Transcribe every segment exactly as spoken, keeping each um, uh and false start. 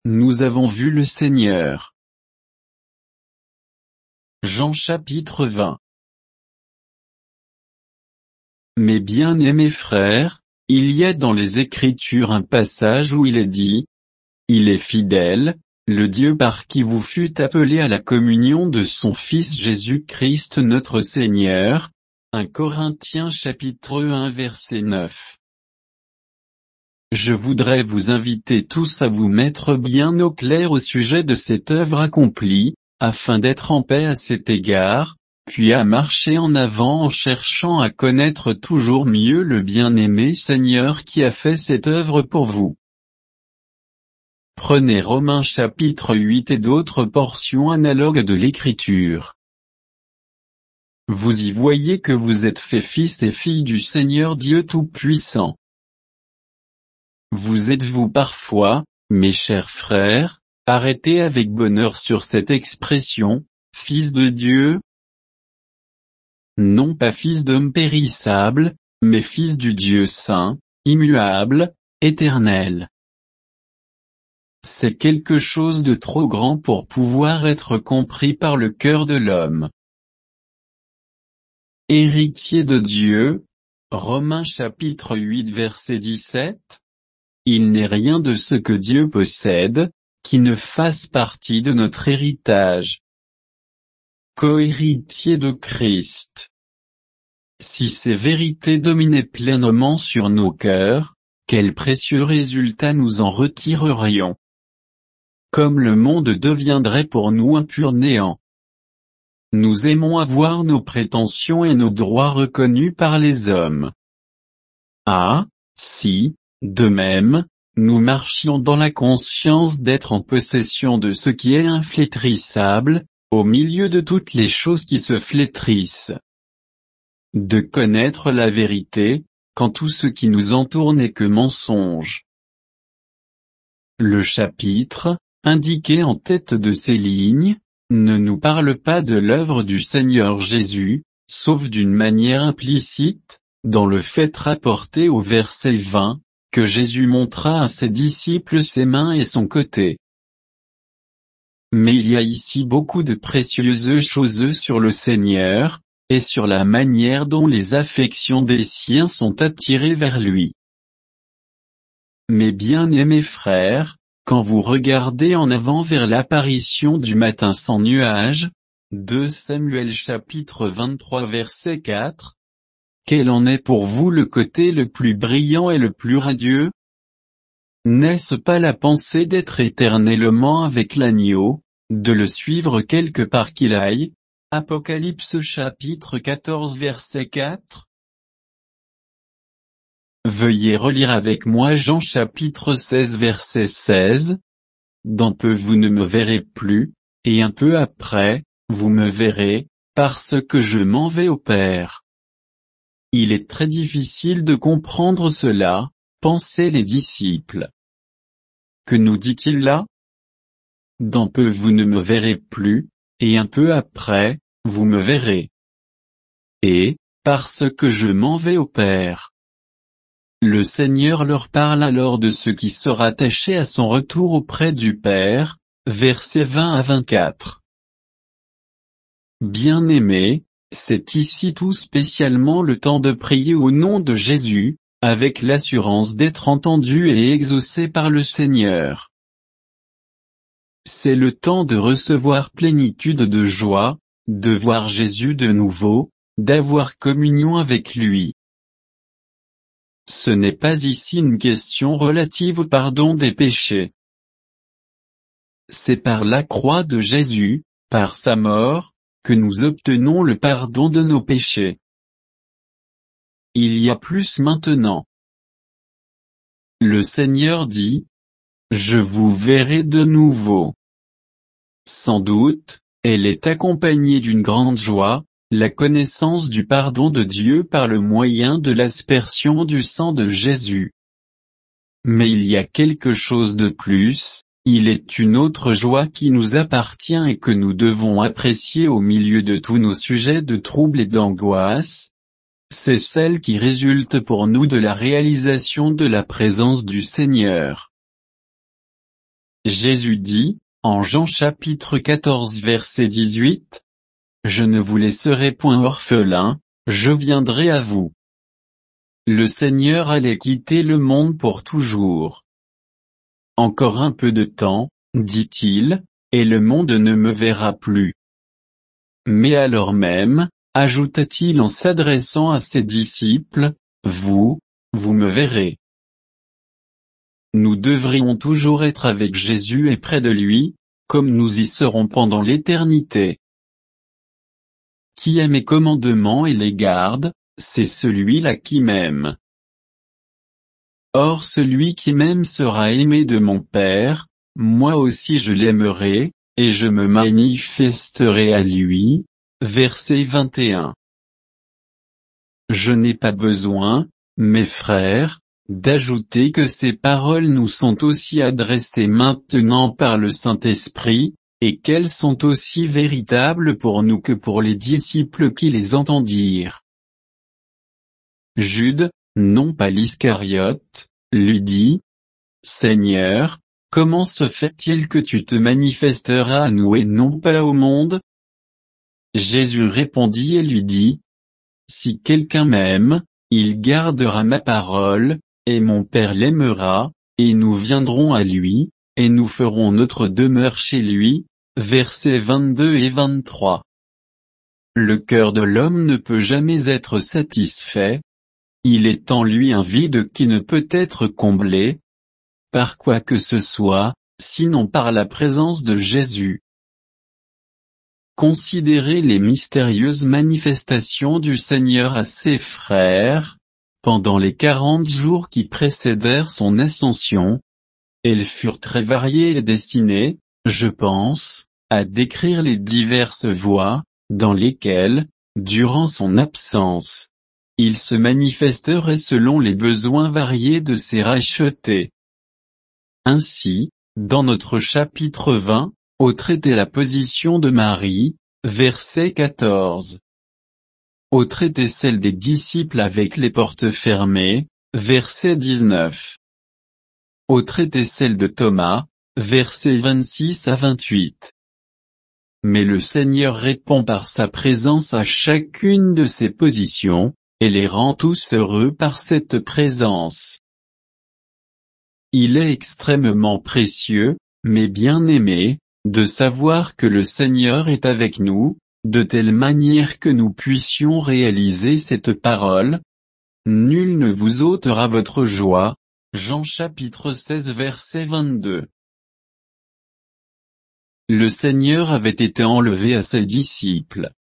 nous avons vu le Seigneur. Jean chapitre vingt. Mes bien-aimés frères, il y a dans les Écritures un passage où il est dit, « Il est fidèle, le Dieu par qui vous fûtes appelés à la communion de son Fils Jésus-Christ notre Seigneur. » un Corinthiens chapitre un verset neuf. Je voudrais vous inviter tous à vous mettre bien au clair au sujet de cette œuvre accomplie, afin d'être en paix à cet égard, puis à marcher en avant en cherchant à connaître toujours mieux le bien-aimé Seigneur qui a fait cette œuvre pour vous. Prenez Romains chapitre huit et d'autres portions analogues de l'Écriture. Vous y voyez que vous êtes faits fils et filles du Seigneur Dieu Tout-Puissant. Vous êtes-vous parfois, mes chers frères, arrêtés avec bonheur sur cette expression, « Fils de Dieu » ? Non pas fils d'homme périssable, mais fils du Dieu saint, immuable, éternel. C'est quelque chose de trop grand pour pouvoir être compris par le cœur de l'homme. Héritier de Dieu, Romains chapitre huit verset dix-sept. Il n'est rien de ce que Dieu possède, qui ne fasse partie de notre héritage. Co-héritier de Christ. Si ces vérités dominaient pleinement sur nos cœurs, quel précieux résultat nous en retirerions. Comme le monde deviendrait pour nous un pur néant. Nous aimons avoir nos prétentions et nos droits reconnus par les hommes. Ah, si, de même, nous marchions dans la conscience d'être en possession de ce qui est inflétrissable, au milieu de toutes les choses qui se flétrissent. De connaître la vérité, quand tout ce qui nous entoure n'est que mensonge. Le chapitre, indiqué en tête de ces lignes, ne nous parle pas de l'œuvre du Seigneur Jésus, sauf d'une manière implicite, dans le fait rapporté au verset vingt, que Jésus montra à ses disciples ses mains et son côté. Mais il y a ici beaucoup de précieuses choses sur le Seigneur, et sur la manière dont les affections des siens sont attirées vers lui. Mes bien-aimés frères, quand vous regardez en avant vers l'apparition du matin sans nuage, deux Samuel chapitre vingt-trois verset quatre, quel en est pour vous le côté le plus brillant et le plus radieux? N'est-ce pas la pensée d'être éternellement avec l'agneau, de le suivre quelque part qu'il aille? Apocalypse chapitre quatorze verset quatre. Veuillez relire avec moi Jean chapitre seize verset seize. Dans peu vous ne me verrez plus, et un peu après, vous me verrez, parce que je m'en vais au Père. Il est très difficile de comprendre cela, pensaient les disciples. Que nous dit-il là? Dans peu vous ne me verrez plus, et un peu après, vous me verrez. Et, parce que je m'en vais au Père. Le Seigneur leur parle alors de ce qui se rattachait à son retour auprès du Père, versets vingt à vingt-quatre. Bien-aimés, c'est ici tout spécialement le temps de prier au nom de Jésus, avec l'assurance d'être entendu et exaucé par le Seigneur. C'est le temps de recevoir plénitude de joie, de voir Jésus de nouveau, d'avoir communion avec lui. Ce n'est pas ici une question relative au pardon des péchés. C'est par la croix de Jésus, par sa mort, que nous obtenons le pardon de nos péchés. Il y a plus maintenant. Le Seigneur dit, « Je vous verrai de nouveau ». Sans doute, elle est accompagnée d'une grande joie, la connaissance du pardon de Dieu par le moyen de l'aspersion du sang de Jésus. Mais il y a quelque chose de plus, il est une autre joie qui nous appartient et que nous devons apprécier au milieu de tous nos sujets de troubles et d'angoisse. C'est celle qui résulte pour nous de la réalisation de la présence du Seigneur. Jésus dit, en Jean chapitre quatorze verset dix-huit, « Je ne vous laisserai point orphelins, je viendrai à vous. » Le Seigneur allait quitter le monde pour toujours. Encore un peu de temps, dit-il, et le monde ne me verra plus. Mais alors même, ajouta-t-il en s'adressant à ses disciples, vous, vous me verrez. Nous devrions toujours être avec Jésus et près de lui, comme nous y serons pendant l'éternité. Qui a mes commandements et les garde, c'est celui-là qui m'aime. Or celui qui m'aime sera aimé de mon Père, moi aussi je l'aimerai, et je me manifesterai à lui. Verset vingt et un. Je n'ai pas besoin, mes frères, d'ajouter que ces paroles nous sont aussi adressées maintenant par le Saint-Esprit, et qu'elles sont aussi véritables pour nous que pour les disciples qui les entendirent. Jude, non pas l'Iscariote, lui dit, « Seigneur, comment se fait-il que tu te manifesteras à nous et non pas au monde ?» Jésus répondit et lui dit, « Si quelqu'un m'aime, il gardera ma parole, et mon Père l'aimera, et nous viendrons à lui, et nous ferons notre demeure chez lui. » Versets vingt-deux et vingt-trois. Le cœur de l'homme ne peut jamais être satisfait. Il est en lui un vide qui ne peut être comblé, par quoi que ce soit, sinon par la présence de Jésus. Considérez les mystérieuses manifestations du Seigneur à ses frères, pendant les quarante jours qui précédèrent son ascension. Elles furent très variées et destinées, je pense, à décrire les diverses voies, dans lesquelles, durant son absence, il se manifesterait selon les besoins variés de ses rachetés. Ainsi, dans notre chapitre vingt, au traité la position de Marie, verset quatorze. Au traité celle des disciples avec les portes fermées, verset dix-neuf. Au traité celle de Thomas, versets vingt-six à vingt-huit. Mais le Seigneur répond par sa présence à chacune de ces positions, et les rend tous heureux par cette présence. Il est extrêmement précieux, mais bien aimé, de savoir que le Seigneur est avec nous, de telle manière que nous puissions réaliser cette parole. Nul ne vous ôtera votre joie. Jean chapitre seize verset vingt-deux. Le Seigneur avait été enlevé à ses disciples.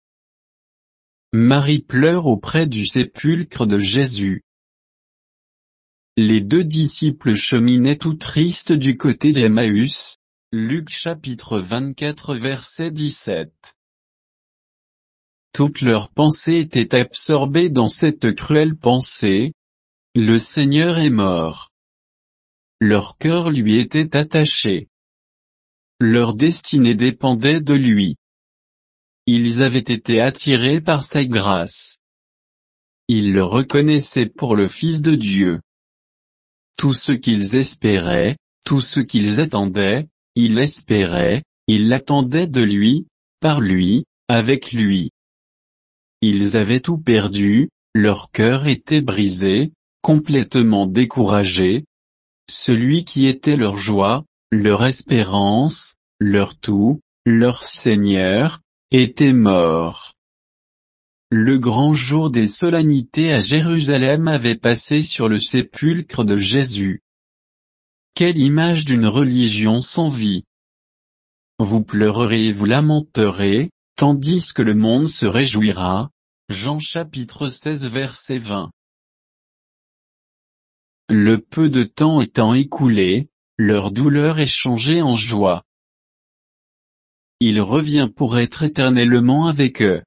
Marie pleure auprès du sépulcre de Jésus. Les deux disciples cheminaient tout tristes du côté d'Emmaüs. Luc chapitre vingt-quatre verset dix-sept. Toutes leurs pensées étaient absorbées dans cette cruelle pensée. Le Seigneur est mort. Leur cœur lui était attaché. Leur destinée dépendait de lui. Ils avaient été attirés par sa grâce. Ils le reconnaissaient pour le Fils de Dieu. Tout ce qu'ils espéraient, tout ce qu'ils attendaient, ils l'espéraient, ils l'attendaient de lui, par lui, avec lui. Ils avaient tout perdu, leur cœur était brisé, complètement découragé. Celui qui était leur joie, leur espérance, leur tout, leur Seigneur, était mort. Le grand jour des solennités à Jérusalem avait passé sur le sépulcre de Jésus. Quelle image d'une religion sans vie! Vous pleurerez et vous lamenterez, tandis que le monde se réjouira. Jean chapitre seize verset vingt. Le peu de temps étant écoulé, leur douleur est changée en joie. Il revient pour être éternellement avec eux.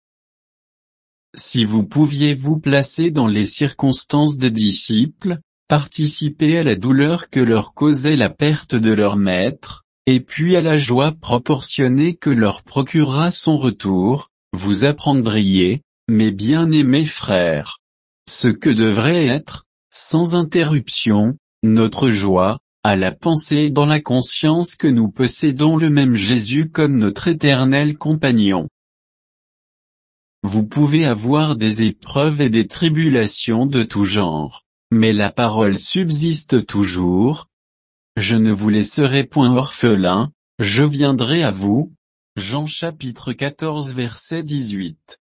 Si vous pouviez vous placer dans les circonstances des disciples, participer à la douleur que leur causait la perte de leur maître, et puis à la joie proportionnée que leur procurera son retour, vous apprendriez, mes bien-aimés frères, ce que devrait être, sans interruption, notre joie, à la pensée et dans la conscience que nous possédons le même Jésus comme notre éternel compagnon. Vous pouvez avoir des épreuves et des tribulations de tout genre, mais la parole subsiste toujours. Je ne vous laisserai point orphelin, je viendrai à vous. Jean chapitre quatorze verset dix-huit.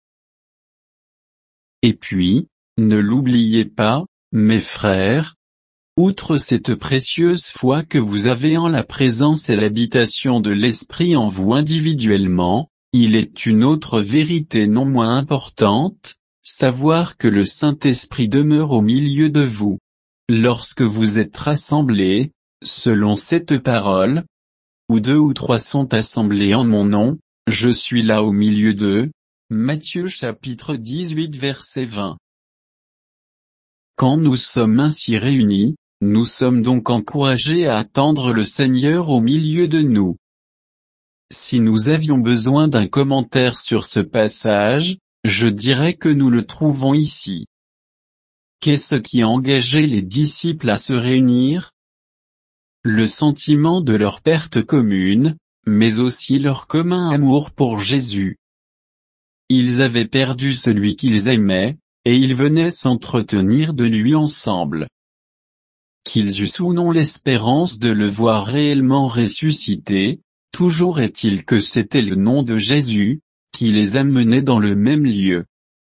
Et puis, ne l'oubliez pas, mes frères, outre cette précieuse foi que vous avez en la présence et l'habitation de l'Esprit en vous individuellement, il est une autre vérité non moins importante, savoir que le Saint-Esprit demeure au milieu de vous. Lorsque vous êtes rassemblés, selon cette parole, où deux ou trois sont assemblés en mon nom, je suis là au milieu d'eux. Matthieu chapitre dix-huit verset vingt. Quand nous sommes ainsi réunis, nous sommes donc encouragés à attendre le Seigneur au milieu de nous. Si nous avions besoin d'un commentaire sur ce passage, je dirais que nous le trouvons ici. Qu'est-ce qui a engagé les disciples à se réunir? Le sentiment de leur perte commune, mais aussi leur commun amour pour Jésus. Ils avaient perdu celui qu'ils aimaient, et ils venaient s'entretenir de lui ensemble. Qu'ils eussent ou non l'espérance de le voir réellement ressuscité, toujours est-il que c'était le nom de Jésus, qui les amenait dans le même lieu.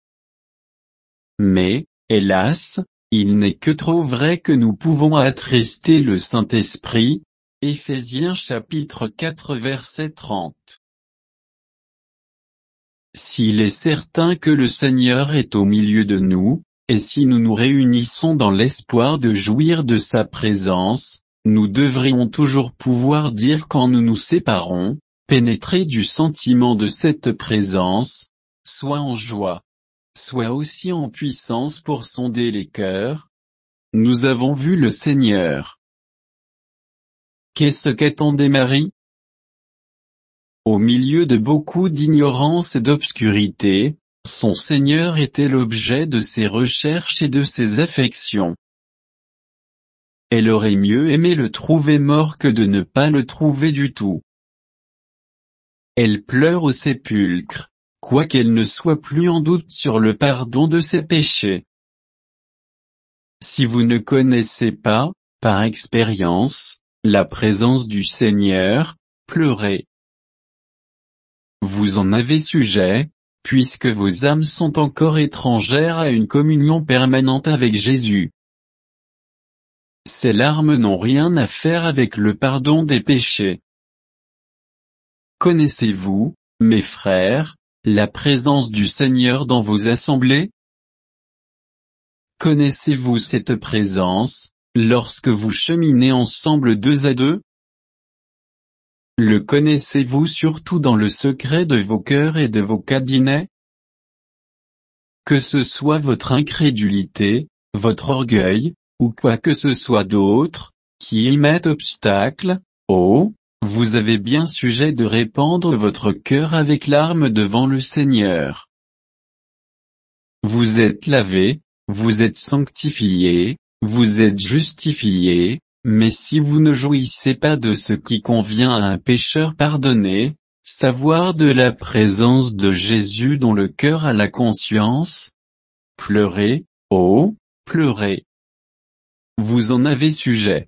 Mais, hélas, il n'est que trop vrai que nous pouvons attrister le Saint-Esprit. Éphésiens chapitre quatre verset trente. S'il est certain que le Seigneur est au milieu de nous, et si nous nous réunissons dans l'espoir de jouir de sa présence, nous devrions toujours pouvoir dire quand nous nous séparons, pénétrés du sentiment de cette présence, soit en joie, soit aussi en puissance pour sonder les cœurs. Nous avons vu le Seigneur. Qu'est-ce qu'attendait Marie? Au milieu de beaucoup d'ignorance et d'obscurité, son Seigneur était l'objet de ses recherches et de ses affections. Elle aurait mieux aimé le trouver mort que de ne pas le trouver du tout. Elle pleure au sépulcre, quoiqu'elle ne soit plus en doute sur le pardon de ses péchés. Si vous ne connaissez pas, par expérience, la présence du Seigneur, pleurez. Vous en avez sujet, puisque vos âmes sont encore étrangères à une communion permanente avec Jésus. Ces larmes n'ont rien à faire avec le pardon des péchés. Connaissez-vous, mes frères, la présence du Seigneur dans vos assemblées? Connaissez-vous cette présence, lorsque vous cheminez ensemble deux à deux? Le connaissez-vous surtout dans le secret de vos cœurs et de vos cabinets? Que ce soit votre incrédulité, votre orgueil, ou quoi que ce soit d'autre, qui y mette obstacle, oh, vous avez bien sujet de répandre votre cœur avec larmes devant le Seigneur. Vous êtes lavés, vous êtes sanctifiés, vous êtes justifiés, mais si vous ne jouissez pas de ce qui convient à un pécheur pardonné, savoir de la présence de Jésus dont le cœur a la conscience, pleurez, oh, pleurez. Vous en avez sujet.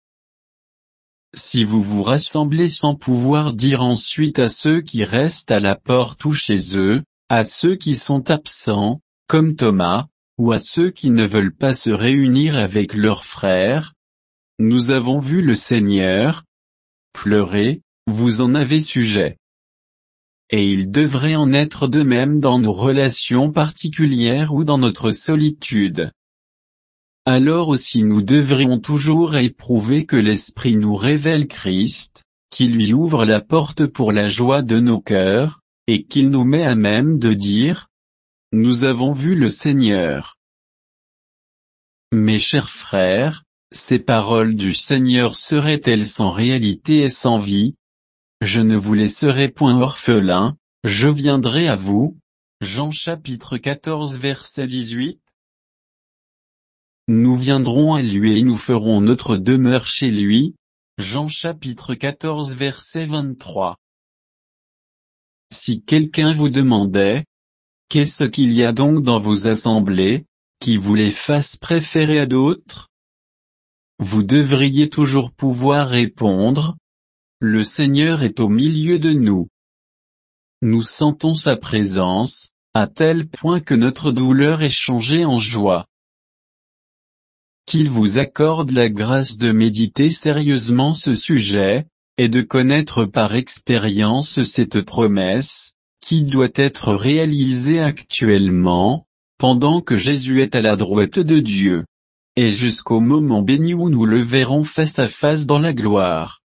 Si vous vous rassemblez sans pouvoir dire ensuite à ceux qui restent à la porte ou chez eux, à ceux qui sont absents, comme Thomas, ou à ceux qui ne veulent pas se réunir avec leurs frères, nous avons vu le Seigneur, pleurez, vous en avez sujet. Et il devrait en être de même dans nos relations particulières ou dans notre solitude. Alors aussi nous devrions toujours éprouver que l'Esprit nous révèle Christ, qui lui ouvre la porte pour la joie de nos cœurs, et qu'il nous met à même de dire, nous avons vu le Seigneur. Mes chers frères, ces paroles du Seigneur seraient-elles sans réalité et sans vie? Je ne vous laisserai point orphelin, je viendrai à vous. Jean chapitre quatorze verset dix-huit. nous viendrons à lui et nous ferons notre demeure chez lui. Jean chapitre quatorze verset vingt-trois. Si quelqu'un vous demandait, qu'est-ce qu'il y a donc dans vos assemblées, qui vous les fasse préférer à d'autres? Vous devriez toujours pouvoir répondre, le Seigneur est au milieu de nous. Nous sentons sa présence, à tel point que notre douleur est changée en joie. Qu'il vous accorde la grâce de méditer sérieusement ce sujet, et de connaître par expérience cette promesse, qui doit être réalisée actuellement, pendant que Jésus est à la droite de Dieu. Et jusqu'au moment béni où nous le verrons face à face dans la gloire.